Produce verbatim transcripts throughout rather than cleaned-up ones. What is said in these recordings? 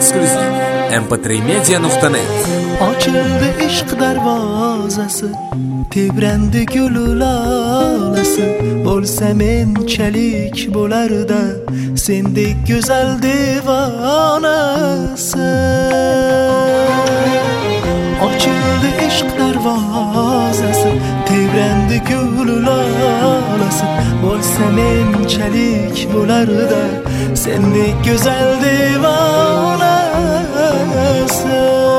eksklyuziv em p tre media nuqta net. Ochildi ishq darvozasi, tebrandi gul lalasi. Bo'lsa menchalik bo'larda sendek go'zal devonasi. Ochildi ishq darvozasi, tebrandi gul lalasi. Bo'lsa menchalik bo'larda sendek go'zal devonasi.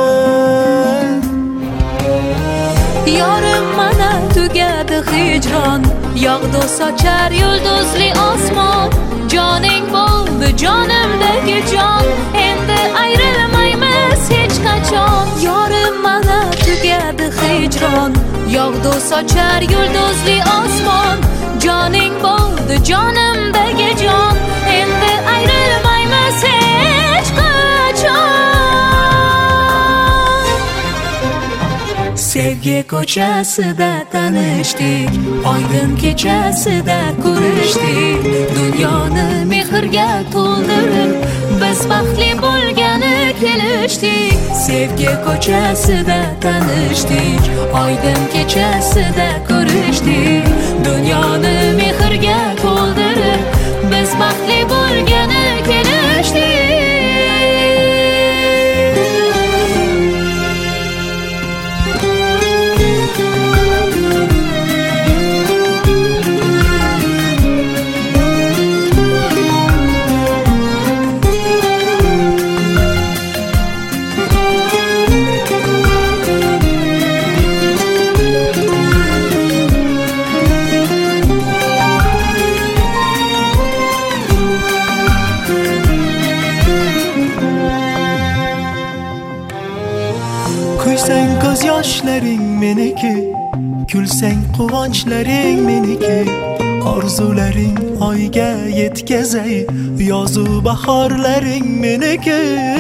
Yorim mana tugadi hijron, yog'du sochar yulduzli osmon. Joning bo'ldi jonimdagi jon, endi ayrilmaymiz hech qachon. Yorim mana tugadi hijron, yog'du sochar yulduzli osmon. Joning bo'ldi jonimdagi jon, endi ayrilmaymiz hech qachon. Sevgi ko'chasida tanishdik, oydin kechasida ko'rishdik. Dunyoni mehrga to'ldirib biz baxtli bo'lgani kelishdik. Sevgi ko'chasida tanishdik, oydin kechasida ko'rishdik. Dunyoni mehrga to'ldirib biz baxtli bo'lgani kelishdik. Kuysang ko'z yoshlaring meniki, kulsang quvonchlaring meniki. Orzularing oyga yetkazay, yozu bahorlaring meniki.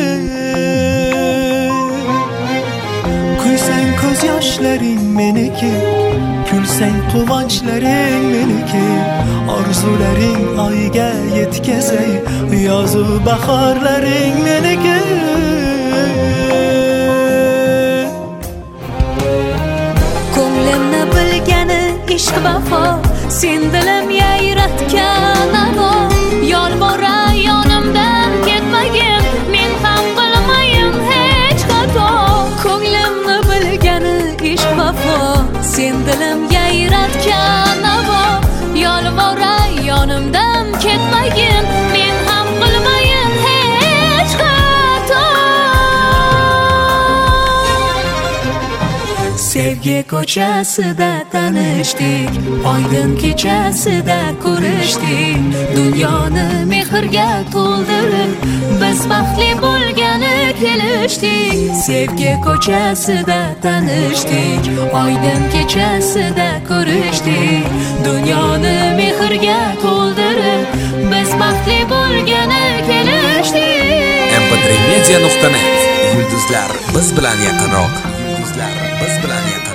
Kuysang ko'z yoshlaring meniki, kulsang quvonchlaring meniki. Orzularing oyga yetkazay, yozu bahorlaring meniki. Ishq vafo, sen dilim yayratgan avo. Yolvora yonimdan ketmagin, men ham qilmayin hech xato. Ko'nglimni bilgani ishq vafo, sen dilim yayratgan avo. Yolvora yonimdan ketmagin, men ham qilmayin hech xato. Sevgi ko'chasida tanishdik, oydin kechasida ko'rishdik. Dunyoni mehrga to'ldirib biz baxtli bo'lgani kelishdik. Sevgi ko'chasida tanishdik, oydin kechasida ko'rishdik. Dunyoni mehrga to'ldirib biz baxtli bo'lgani kelishdik. em p tre media nuqta net. Yulduzlar biz bilan yaqinroq. Yulduzlar biz bilan yaqin.